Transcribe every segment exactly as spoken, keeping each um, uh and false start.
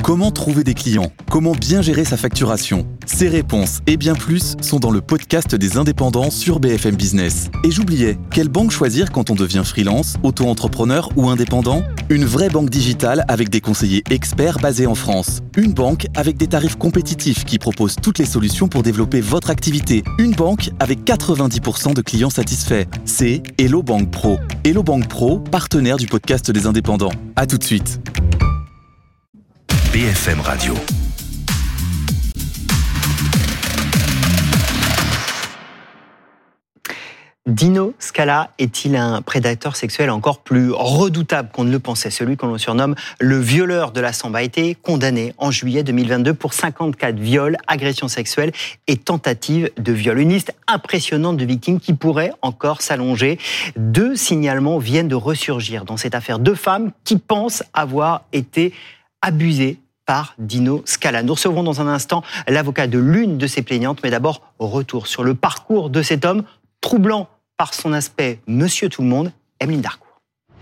Comment trouver des clients ? Comment bien gérer sa facturation ? Ces réponses et bien plus sont dans le podcast des indépendants sur B F M Business. Et j'oubliais, quelle banque choisir quand on devient freelance, auto-entrepreneur ou indépendant ? Une vraie banque digitale avec des conseillers experts basés en France. Une banque avec des tarifs compétitifs qui propose toutes les solutions pour développer votre activité. Une banque avec quatre-vingt-dix pour cent de clients satisfaits. C'est Hello Bank Pro. Hello Bank Pro, partenaire du podcast des indépendants. À tout de suite. B F M Radio. Dino Scala est-il un prédateur sexuel encore plus redoutable qu'on ne le pensait ? Celui qu'on surnomme le violeur de la Sambre a été condamné en juillet deux mille vingt-deux pour cinquante-quatre viols, agressions sexuelles et tentatives de viol. Une liste impressionnante de victimes qui pourrait encore s'allonger. Deux signalements viennent de ressurgir dans cette affaire. Deux femmes qui pensent avoir été abusées par Dino Scala. Nous recevrons dans un instant l'avocat de l'une de ces plaignantes, mais d'abord, retour sur le parcours de cet homme troublant par son aspect Monsieur Tout-le-Monde, Emeline Darcourt.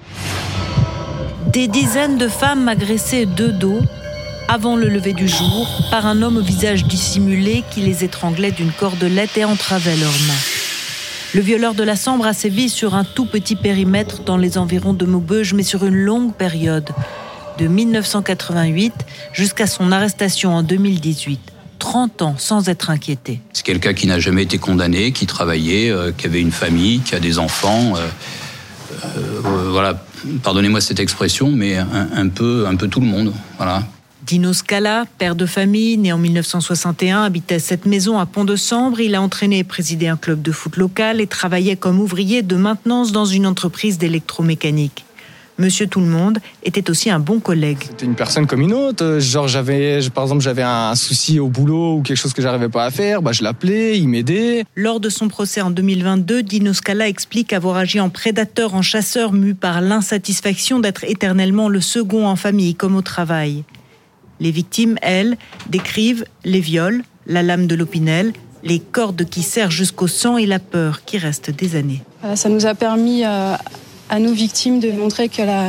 Des dizaines de femmes agressées de dos, avant le lever du jour, par un homme au visage dissimulé qui les étranglait d'une cordelette et entravait leurs mains. Le violeur de la Sambre a sévi sur un tout petit périmètre dans les environs de Maubeuge, mais sur une longue période, de dix-neuf cent quatre-vingt-huit jusqu'à son arrestation en deux mille dix-huit. trente ans sans être inquiété. C'est quelqu'un qui n'a jamais été condamné, qui travaillait, euh, qui avait une famille, qui a des enfants. Euh, euh, voilà, pardonnez-moi cette expression, mais un, un, peu, un peu tout le monde. Voilà. Dino Scala, père de famille, né en dix-neuf cent soixante et un, habitait cette maison à Pont-de-Sambre. Il a entraîné et présidé un club de foot local et travaillait comme ouvrier de maintenance dans une entreprise d'électromécanique. Monsieur Tout-le-Monde était aussi un bon collègue. C'était une personne comme une autre. Genre, j'avais, par exemple, j'avais un souci au boulot ou quelque chose que j'arrivais pas à faire, bah, je l'appelais, il m'aidait. Lors de son procès en deux mille vingt-deux, Dino Scala explique avoir agi en prédateur, en chasseur, mu par l'insatisfaction d'être éternellement le second en famille, comme au travail. Les victimes, elles, décrivent les viols, la lame de l'Opinel, les cordes qui serrent jusqu'au sang et la peur qui reste des années. Voilà, ça nous a permis à, à nos victimes de montrer que, la,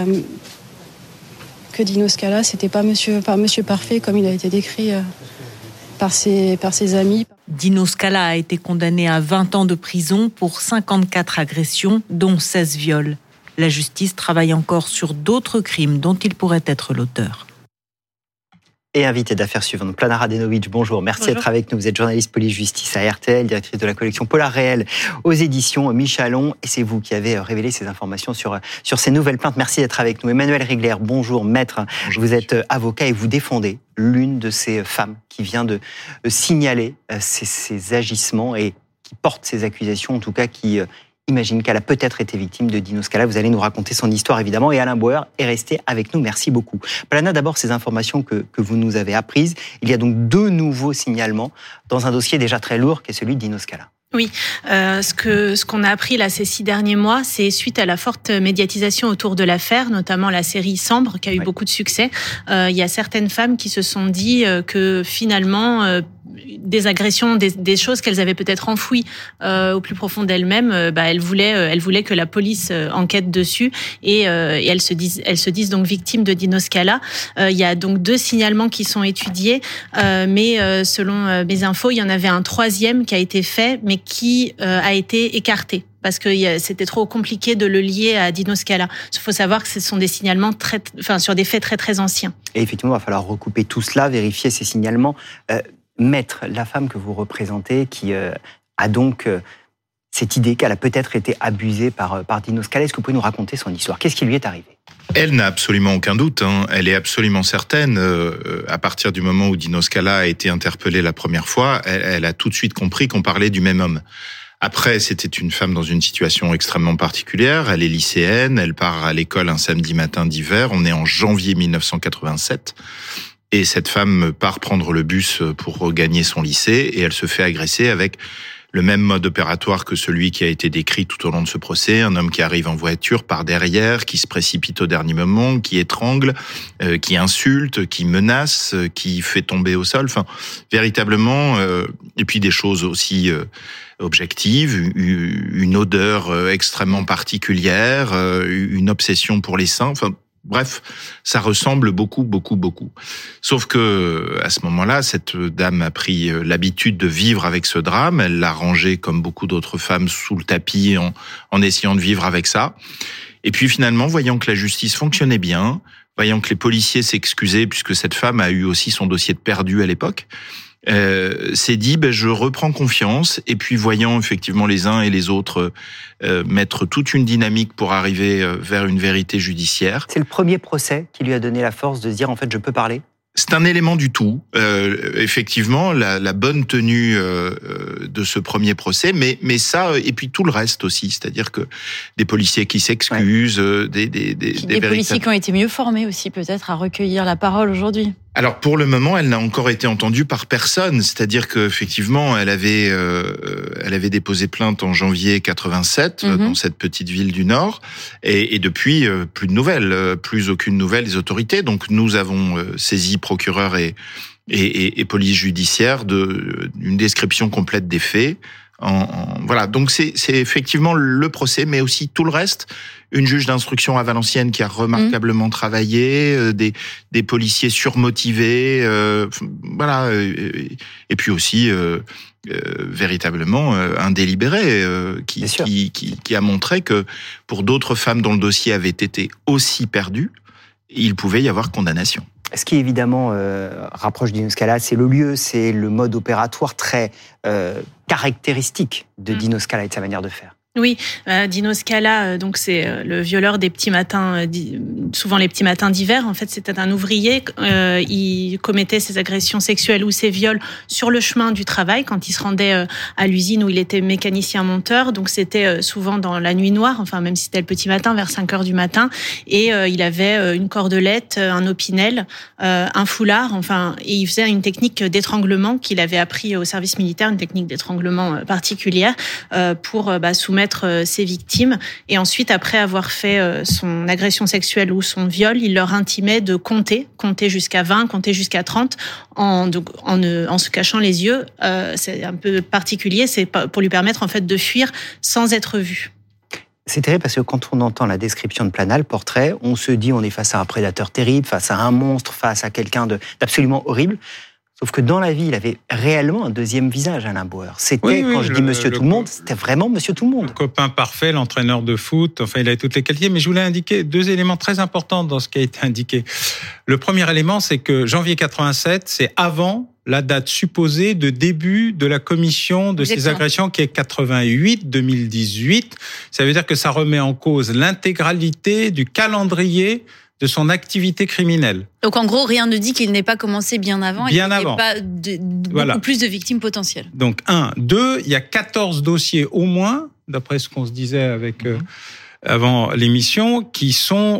que Dino Scala, c'était pas monsieur, pas monsieur parfait comme il a été décrit euh, par, ses, par ses amis. Dino Scala a été condamné à vingt ans de prison pour cinquante-quatre agressions, dont seize viols. La justice travaille encore sur d'autres crimes dont il pourrait être l'auteur. Et invité d'affaires suivante, Plana Radenovic, bonjour. Merci bonjour. d'être avec nous. Vous êtes journaliste police-justice à R T L, directrice de la collection Polar Réel aux éditions Michalon. Et c'est vous qui avez révélé ces informations sur, sur ces nouvelles plaintes. Merci d'être avec nous. Emmanuel Rigler, bonjour, maître. Bonjour. Vous êtes avocat et vous défendez l'une de ces femmes qui vient de signaler ces, ces agissements et qui porte ces accusations, en tout cas qui imagine qu'elle a peut-être été victime de Dino Scala. Vous allez nous raconter son histoire, évidemment. Et Alain Bauer est resté avec nous. Merci beaucoup. Plana, d'abord, ces informations que, que vous nous avez apprises. Il y a donc deux nouveaux signalements dans un dossier déjà très lourd, qui est celui de Dino Scala. Oui, euh, ce que ce qu'on a appris là ces six derniers mois, c'est suite à la forte médiatisation autour de l'affaire, notamment la série Sambre, qui a eu oui. beaucoup de succès. Euh, il y a certaines femmes qui se sont dit euh, que finalement euh, des agressions, des, des choses qu'elles avaient peut-être enfouies euh, au plus profond d'elles-mêmes, euh, bah, elles voulaient, euh, elles voulaient que la police euh, enquête dessus et, euh, et elles se disent, elles se disent donc victimes de Dino Scala. Euh, il y a donc deux signalements qui sont étudiés, euh, mais euh, selon euh, mes infos, il y en avait un troisième qui a été fait, mais qui euh, a été écarté parce que c'était trop compliqué de le lier à Dino Scala. Il faut savoir que ce sont des signalements très, enfin, sur des faits très très anciens. Et effectivement, il va falloir recouper tout cela, vérifier ces signalements. Euh, Maître, la femme que vous représentez, qui euh, a donc euh, cette idée qu'elle a peut-être été abusée par, par Dino Scala, est-ce que vous pouvez nous raconter son histoire ? Qu'est-ce qui lui est arrivé ? Elle n'a absolument aucun doute, hein. Elle est absolument certaine, euh, à partir du moment où Dino Scala a été interpellé la première fois, elle, elle a tout de suite compris qu'on parlait du même homme. Après, c'était une femme dans une situation extrêmement particulière, elle est lycéenne, elle part à l'école un samedi matin d'hiver, on est en janvier dix-neuf cent quatre-vingt-sept, et cette femme part prendre le bus pour regagner son lycée, et elle se fait agresser avec le même mode opératoire que celui qui a été décrit tout au long de ce procès, un homme qui arrive en voiture par derrière, qui se précipite au dernier moment, qui étrangle, euh, qui insulte, qui menace, euh, qui fait tomber au sol, enfin, véritablement, euh, et puis des choses aussi euh, objectives, une odeur euh, extrêmement particulière, euh, une obsession pour les seins, enfin, Bref, ça ressemble beaucoup, beaucoup, beaucoup. Sauf que à ce moment-là, cette dame a pris l'habitude de vivre avec ce drame. Elle l'a rangé, comme beaucoup d'autres femmes, sous le tapis en, en essayant de vivre avec ça. Et puis finalement, voyant que la justice fonctionnait bien, voyant que les policiers s'excusaient, puisque cette femme a eu aussi son dossier de perdu à l'époque, euh, s'est dit, ben, je reprends confiance. Et puis voyant effectivement les uns et les autres euh, mettre toute une dynamique pour arriver vers une vérité judiciaire. C'est le premier procès qui lui a donné la force de se dire, en fait, je peux parler ? C'est un élément du tout, euh, effectivement, la, la bonne tenue euh, de ce premier procès, mais mais ça et puis tout le reste aussi, c'est-à-dire que des policiers qui s'excusent, ouais. des des des, des, des véritables... policiers qui ont été mieux formés aussi peut-être à recueillir la parole aujourd'hui. Alors pour le moment, elle n'a encore été entendue par personne, c'est-à-dire que effectivement, elle avait euh, elle avait déposé plainte en janvier quatre-vingt-sept mm-hmm. dans cette petite ville du Nord, et, et depuis euh, plus de nouvelles, plus aucune nouvelle des autorités. Donc nous avons euh, saisi procureur et, et, et, et police judiciaire de une description complète des faits. En, en, voilà, donc c'est, c'est effectivement le procès, mais aussi tout le reste. Une juge d'instruction à Valenciennes qui a remarquablement mmh. travaillé, euh, des, des policiers surmotivés, euh, voilà, euh, et puis aussi euh, euh, véritablement euh, un délibéré euh, qui, qui, qui, qui a montré que pour d'autres femmes dont le dossier avait été aussi perdu, il pouvait y avoir condamnation. Ce qui évidemment euh, rapproche Dino Scala, c'est le lieu, c'est le mode opératoire très euh, caractéristique de mmh. Dino Scala et de sa manière de faire. Oui, euh, Dino Scala, euh, donc c'est euh, le violeur des petits matins, euh, di- souvent les petits matins d'hiver. En fait, c'était un ouvrier. Euh, il commettait ses agressions sexuelles ou ses viols sur le chemin du travail quand il se rendait euh, à l'usine où il était mécanicien monteur. Donc c'était euh, souvent dans la nuit noire, enfin même si c'était le petit matin, vers cinq heures du matin. Et euh, il avait euh, une cordelette, un opinel, euh, un foulard. Enfin, et il faisait une technique d'étranglement qu'il avait appris au service militaire, une technique d'étranglement euh, particulière euh, pour euh, bah, soumettre ses victimes. Et ensuite, après avoir fait son agression sexuelle ou son viol, il leur intimait de compter, compter jusqu'à vingt, compter jusqu'à trente, en, donc, en, en se cachant les yeux. Euh, c'est un peu particulier, c'est pour lui permettre en fait de fuir sans être vu. C'est terrible parce que quand on entend la description de Planal, portrait, on se dit on est face à un prédateur terrible, face à un monstre, face à quelqu'un de, d'absolument horrible. Sauf que dans la vie, il avait réellement un deuxième visage, Alain Bauer. C'était, oui, oui, quand je le, dis Monsieur le, Tout le Monde, c'était vraiment Monsieur Tout le Monde. Le copain parfait, l'entraîneur de foot, enfin, il avait toutes les qualités. Mais je voulais indiquer deux éléments très importants dans ce qui a été indiqué. Le premier élément, c'est que janvier quatre-vingt-sept, c'est avant la date supposée de début de la commission de Exactement. Ces agressions, qui est quatre-vingt-huit deux mille dix-huit. Ça veut dire que ça remet en cause l'intégralité du calendrier de son activité criminelle. Donc en gros, rien ne dit qu'il n'ait pas commencé bien avant. Bien et qu'il avant. N'y ait pas de, de, voilà. beaucoup plus de victimes potentielles. Donc un, deux, il y a quatorze dossiers au moins, d'après ce qu'on se disait avec euh, avant l'émission, qui sont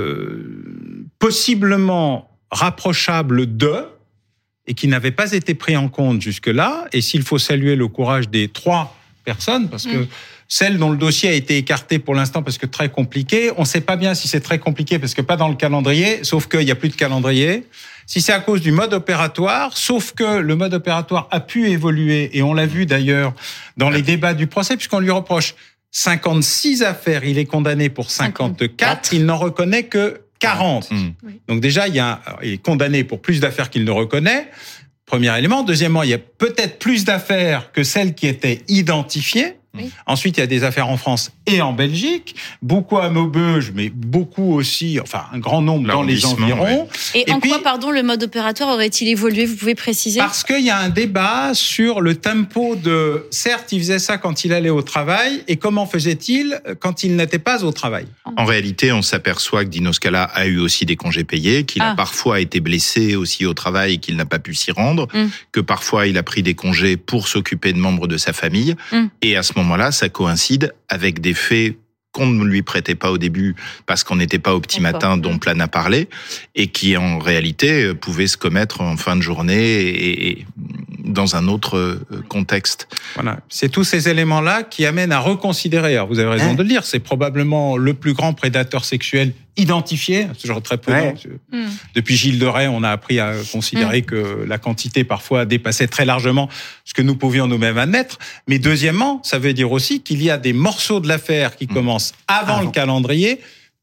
euh, possiblement rapprochables de et qui n'avaient pas été pris en compte jusque-là. Et s'il faut saluer le courage des trois personnes, parce que mmh. celle dont le dossier a été écarté pour l'instant parce que très compliqué, on ne sait pas bien si c'est très compliqué parce que pas dans le calendrier, sauf qu'il n'y a plus de calendrier. Si c'est à cause du mode opératoire, sauf que le mode opératoire a pu évoluer, et on l'a vu d'ailleurs dans les débats du procès, puisqu'on lui reproche cinquante-six affaires, il est condamné pour cinquante-quatre, il n'en reconnaît que quarante. Mmh. Donc déjà, il, y a, il est condamné pour plus d'affaires qu'il ne reconnaît. Premier élément. Deuxièmement, il y a peut-être plus d'affaires que celles qui étaient identifiées. Oui. Ensuite, il y a des affaires en France et en Belgique, beaucoup à Maubeuge, mais beaucoup aussi, enfin un grand nombre dans les environs. Ouais. Et, et en puis, quoi, pardon, le mode opératoire aurait-il évolué? Vous pouvez préciser? Parce qu'il y a un débat sur le tempo de... Certes, il faisait ça quand il allait au travail, et comment faisait-il quand il n'était pas au travail? En réalité, on s'aperçoit que Dino Scala a eu aussi des congés payés, qu'il ah. a parfois été blessé aussi au travail et qu'il n'a pas pu s'y rendre, mm. que parfois il a pris des congés pour s'occuper de membres de sa famille, mm. et à ce moment moment-là, ça coïncide avec des faits qu'on ne lui prêtait pas au début parce qu'on n'était pas au petit D'accord. matin dont Plan a parlé, et qui en réalité pouvaient se commettre en fin de journée et, et dans un autre contexte. Voilà, c'est tous ces éléments-là qui amènent à reconsidérer. Alors vous avez raison hein de le dire, c'est probablement le plus grand prédateur sexuel identifié, c'est genre très peu. Ouais. Mmh. Depuis Gilles de Rais, on a appris à considérer mmh. que la quantité parfois dépassait très largement ce que nous pouvions nous-mêmes admettre. Mais deuxièmement, ça veut dire aussi qu'il y a des morceaux de l'affaire qui mmh. commencent avant, avant le calendrier,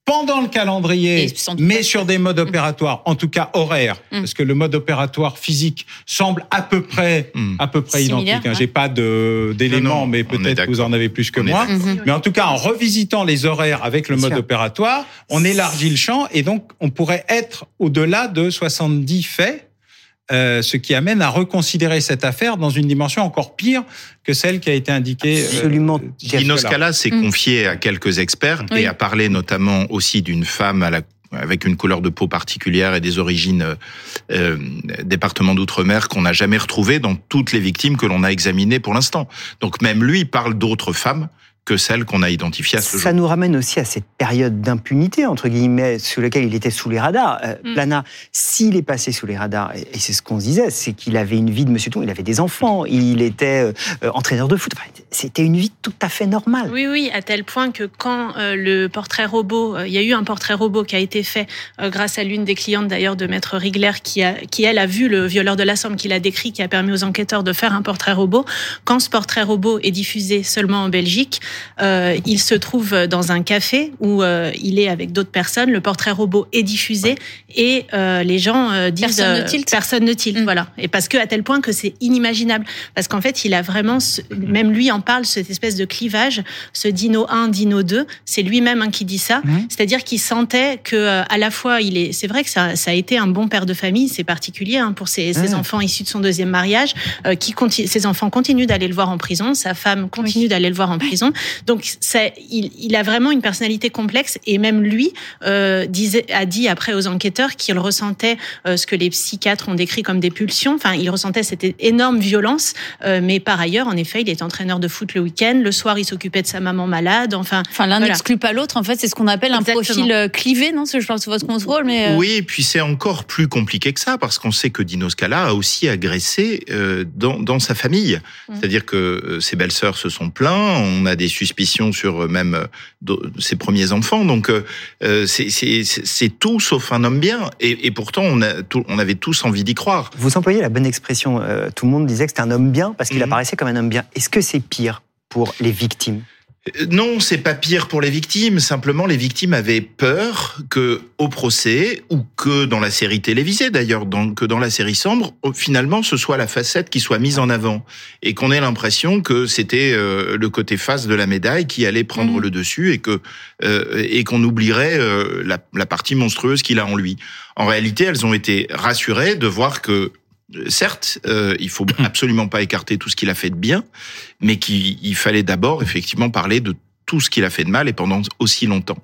pendant le calendrier, mais sur des modes opératoires, en tout cas horaires, mmh. parce que le mode opératoire physique semble à peu près, mmh. à peu près Similaire, identique. Hein. ouais. J'ai pas de, d'éléments, non, non, mais peut-être que vous en avez plus que on moi. Mmh. Mais en tout cas, en revisitant les horaires avec le Bien mode sûr. opératoire, on élargit le champ et donc on pourrait être au-delà de soixante-dix faits. Euh, ce qui amène à reconsidérer cette affaire dans une dimension encore pire que celle qui a été indiquée. Absolument. Euh, Dino Scala s'est mmh. confié à quelques experts oui. et a parlé notamment aussi d'une femme à la, avec une couleur de peau particulière et des origines euh, département d'outre-mer qu'on n'a jamais retrouvées dans toutes les victimes que l'on a examinées pour l'instant. Donc même lui parle d'autres femmes que celles qu'on a identifiées à ce Ça jour. Ça nous ramène aussi à cette période d'impunité, entre guillemets, sous laquelle il était sous les radars. Euh, mm. Plana, s'il est passé sous les radars, et, et c'est ce qu'on se disait, c'est qu'il avait une vie de monsieur tout, il avait des enfants, il était euh, entraîneur de foot, enfin, c'était une vie tout à fait normale. Oui, oui, à tel point que quand euh, le portrait robot, euh, il y a eu un portrait robot qui a été fait euh, grâce à l'une des clientes d'ailleurs de Maître Rigler, qui, a, qui elle a vu le violeur de la Somme, qui l'a décrit, qui a permis aux enquêteurs de faire un portrait robot. Quand ce portrait robot est diffusé seulement en Belgique, Euh, il se trouve dans un café où euh, il est avec d'autres personnes. Le portrait robot est diffusé ouais. et euh, les gens euh, disent personne ne tilte. Euh, personne ne tilte, mmh. voilà. Et parce que à tel point que c'est inimaginable. Parce qu'en fait, il a vraiment, ce, même lui en parle, cette espèce de clivage, ce Dino un, Dino deux. C'est lui-même hein, qui dit ça. Mmh. C'est-à-dire qu'il sentait que euh, à la fois, il est. C'est vrai que ça, ça a été un bon père de famille. C'est particulier hein, pour ses, ses mmh. enfants issus de son deuxième mariage. Euh, qui continue, ses enfants continuent d'aller le voir en prison. Sa femme continue oui. d'aller le voir en prison. Donc ça, il, il a vraiment une personnalité complexe et même lui euh, disait, a dit après aux enquêteurs qu'il ressentait euh, ce que les psychiatres ont décrit comme des pulsions. Enfin, il ressentait cette énorme violence, euh, mais par ailleurs, en effet, il est entraîneur de foot le week-end. Le soir, il s'occupait de sa maman malade. Enfin, enfin l'un voilà. n'exclut pas l'autre. En fait, c'est ce qu'on appelle Exactement. un profil clivé, non ? Je pense que votre contrôle, mais euh... oui, et puis c'est encore plus compliqué que ça parce qu'on sait que Dino Scala a aussi agressé euh, dans, dans sa famille. Mmh. C'est-à-dire que euh, ses belles-sœurs se sont plaints. On a des suspicions sur même euh, ses premiers enfants. Donc, euh, c'est, c'est, c'est tout sauf un homme bien. Et, et pourtant, on, a tout, on avait tous envie d'y croire. Vous employez la bonne expression. Euh, tout le monde disait que c'était un homme bien parce qu'il mmh. apparaissait comme un homme bien. Est-ce que c'est pire pour les victimes ? Non, c'est pas pire pour les victimes. Simplement, les victimes avaient peur que, au procès, ou que dans la série télévisée d'ailleurs, dans, que dans la série Sambre, finalement, ce soit la facette qui soit mise en avant. Et qu'on ait l'impression que c'était euh, le côté face de la médaille qui allait prendre mmh. le dessus et que, euh, et qu'on oublierait euh, la, la partie monstrueuse qu'il a en lui. En réalité, elles ont été rassurées de voir que certes, euh, il faut absolument pas écarter tout ce qu'il a fait de bien, mais qu'il il fallait d'abord effectivement parler de tout ce qu'il a fait de mal et pendant aussi longtemps.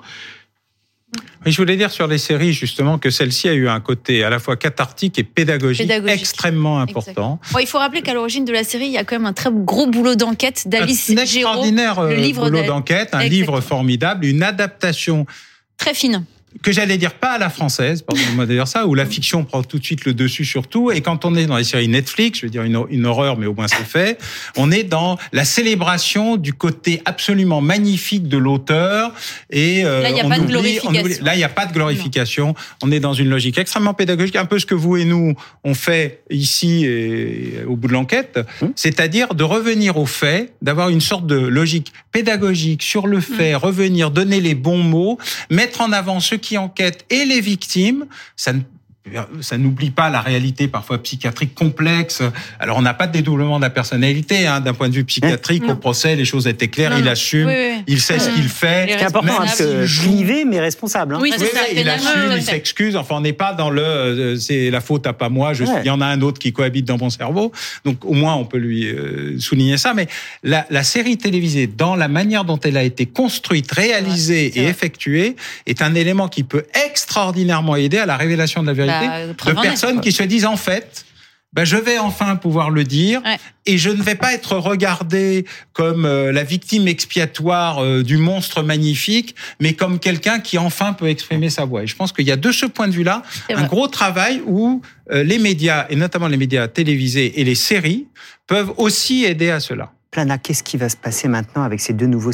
Oui, je voulais dire sur les séries justement que celle-ci a eu un côté à la fois cathartique et pédagogique, pédagogique. extrêmement important. Bon, il faut rappeler qu'à l'origine de la série, il y a quand même un très gros boulot d'enquête d'Alice Géraud. Un extraordinaire le livre boulot d'enquête, un Exactement. livre formidable, une adaptation très fine. Que j'allais dire pas à la française, pardonnez-moi de dire ça, où la fiction prend tout de suite le dessus sur tout. Et quand on est dans les séries Netflix, je veux dire une, une horreur, mais au moins c'est fait, on est dans la célébration du côté absolument magnifique de l'auteur. Et euh, là, il n'y a on pas oublie, de glorification. Oublie, là, il n'y a pas de glorification. Non. On est dans une logique extrêmement pédagogique, un peu ce que vous et nous on fait ici et au bout de l'enquête, mmh. c'est-à-dire de revenir aux faits, d'avoir une sorte de logique pédagogique sur le fait, mmh. revenir, donner les bons mots, mettre en avant ceux qui enquêtent et les victimes. Ça ne Ça n'oublie pas la réalité parfois psychiatrique complexe. Alors on n'a pas de dédoublement de la personnalité, hein, d'un point de vue psychiatrique. Mmh. Au procès, les choses étaient claires. Non, il assume, oui, oui. il sait mmh. ce qu'il fait. C'est important, parce que clivé mais responsable. Hein. Oui, c'est oui, ça. Il assume, il s'excuse. Enfin, on n'est pas dans le euh, c'est la faute à pas moi. Je ouais. suis, il y en a un autre qui cohabite dans mon cerveau. Donc au moins on peut lui euh, souligner ça. Mais la, la série télévisée, dans la manière dont elle a été construite, réalisée ouais, et vrai. effectuée, est un élément qui peut extraordinairement aider à la révélation de la vérité. Bah, de personnes est. qui se disent en fait, ben je vais enfin pouvoir le dire ouais. et je ne vais pas être regardé comme euh, la victime expiatoire euh, du monstre magnifique, mais comme quelqu'un qui enfin peut exprimer sa voix. Et je pense qu'il y a de ce point de vue-là C'est un vrai. gros travail où euh, les médias, et notamment les médias télévisés et les séries, peuvent aussi aider à cela. Plana, qu'est-ce qui va se passer maintenant avec ces deux nouveaux signalements ?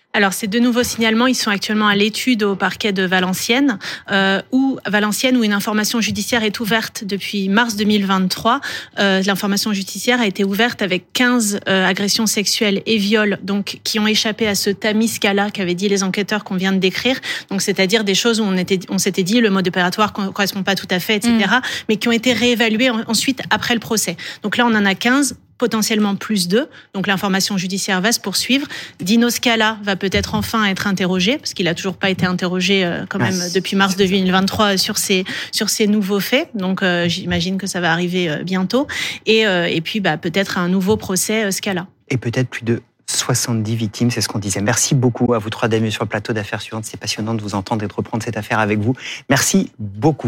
Alors, ces deux nouveaux signalements, ils sont actuellement à l'étude au parquet de Valenciennes, euh, où Valenciennes, où une information judiciaire est ouverte depuis mars deux mille vingt-trois. Euh, l'information judiciaire a été ouverte avec quinze euh, agressions sexuelles et viols, donc qui ont échappé à ce tamis scala qu'avaient dit les enquêteurs qu'on vient de décrire. Donc, c'est-à-dire des choses où on était, on s'était dit le mode opératoire ne correspond pas tout à fait, et cetera, mmh. mais qui ont été réévaluées ensuite après le procès. Donc là, on en a quinze. Potentiellement plus d'eux. Donc l'information judiciaire va se poursuivre. Dino Scala va peut-être enfin être interrogé, parce qu'il a toujours pas été interrogé euh, quand même ah, depuis mars deux mille vingt-trois sur ces sur ces nouveaux faits. Donc euh, j'imagine que ça va arriver euh, bientôt. Et euh, et puis bah peut-être un nouveau procès euh, Scala. Et peut-être plus de soixante-dix victimes, c'est ce qu'on disait. Merci beaucoup à vous trois d'être venus sur le plateau d'Affaires suivantes. C'est passionnant de vous entendre et de reprendre cette affaire avec vous. Merci beaucoup.